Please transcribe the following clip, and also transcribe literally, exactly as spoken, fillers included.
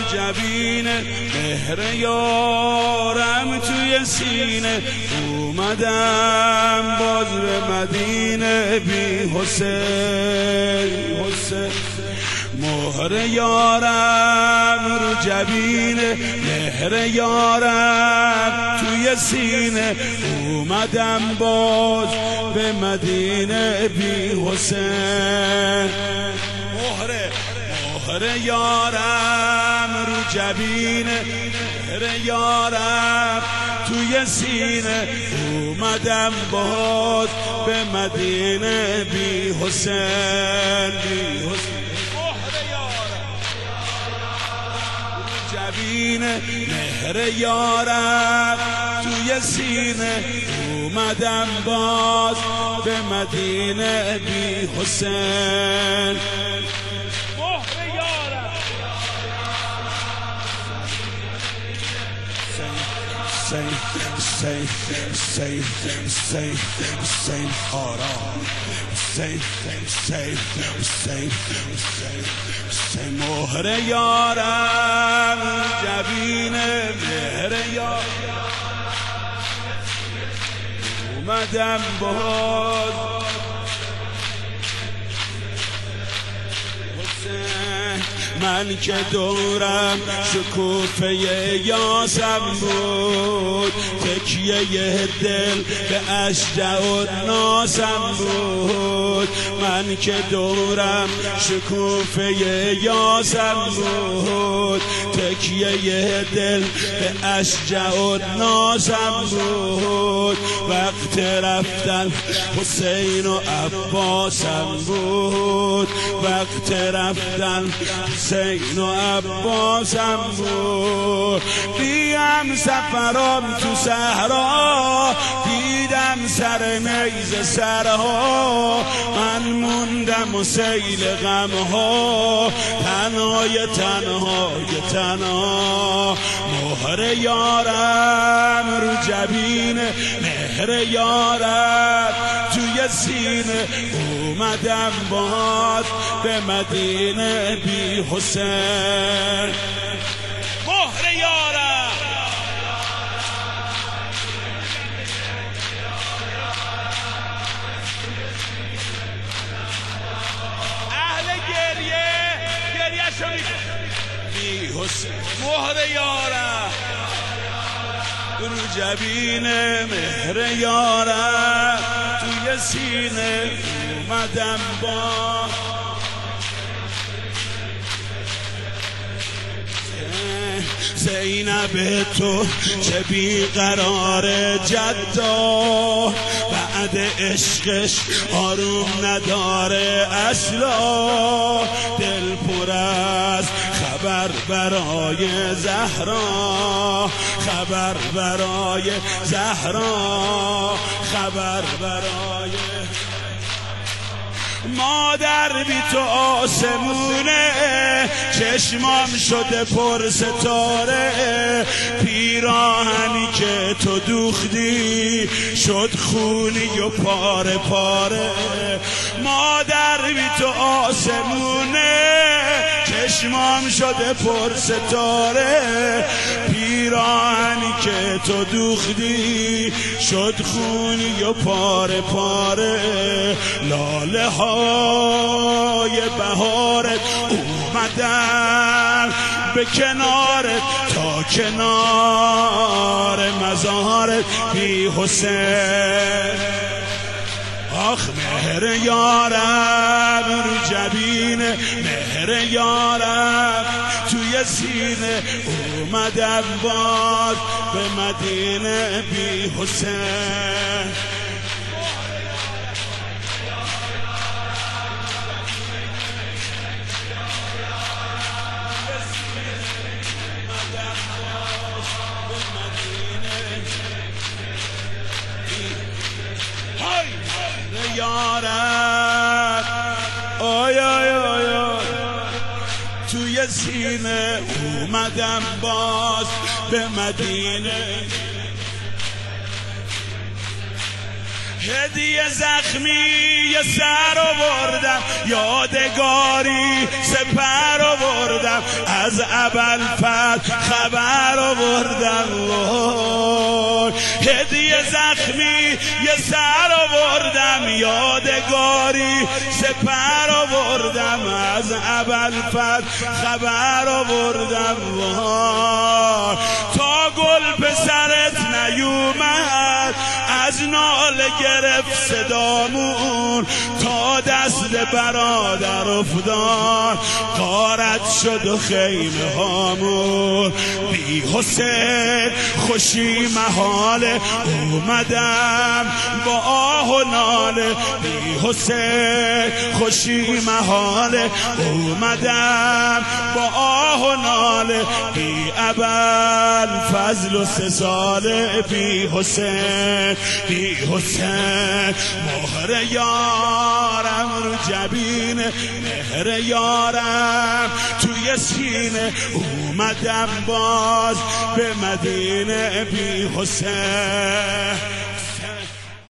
جبین مهر یارم توی سینه اومدم باز به مدینه بی حسین حسین مهر یارم رو جبین مهر یارم توی سینه اومدم باز به مدینه بی حسین مهر مهر یارم رو جبین مهر یارم توی سینه اومدم باز به مدینه بی حسین بی حسین جبین مهر یارم توی سینه اومدم باز به مدینه بی حسین مهر یارم حسین حسین حسین حسین حسین آرام حسین حسین حسین حسین حسین مهر یارم جبین مهر یارم اومدم باز من که دورم شکوفه یاسم بود تکیه دل به اشجع و ناسم بود من که دورم شکوفه یاسم بود تکیه دل به اشجع و ناسم بود وقت رفتن حسین و عباسم بود وقت رفتن حسین و عباسم بود دیم سفرام تو صحرا دیدم سر نیزه سرها من موندم و سیل غمها تنهای تنهای تنها مهر یارم رو جبین مهر یارم توی سینه اومدم باز به مدینه بی حسین مهر یارم اهل گریه گریه شدید بی حسین مهر یارم رو جبین مهر یارم توی سینه اومدم با زینب تو چه بیقرار جدا بعد عشقش آروم نداره اصلا دل پر از خبر برای زهرا خبر برای زهرا خبر برای مادر بی تو آسمونه چشمام شده پر ستاره پیراهنی که تو دوختی شد خونی و پاره پاره مادر بی تو آسمونه چشمام شده پر ستاره پیراهنی که تو دوختی شد خونی و پاره پاره لاله های بهارت اومدن به کنارت تا کنار مزارت بی حسین آخ مهر یارم رو جبین مهر یارم توی سینه اومدم باز به مدینه بی حسین یارم آی آی آی آی توی سینه اومدم باز به مدینه هدیه زخمی یه سر آوردم یادگاری سپر آوردم از ابوالفضل خبر آوردم، هدیه زخمی یه سر آوردم، یادگاری سپر آوردم، از ابوالفضل خبر آوردم، تا گل پسرت نیومد از ناله گرفت صدامون، تا دست برادر افتاد غارت شد و خیمه هامون. بی حسین خوشی محاله اومدم با آه و ناله، بی حسین خوشی محاله اومدم با آه و ناله، بی ابوالفضل و سه ساله، بی حسین بی حسین مهر یارم رو جبین، مهر یارم توی سینه، اومدم باز به مدینه، بی حسین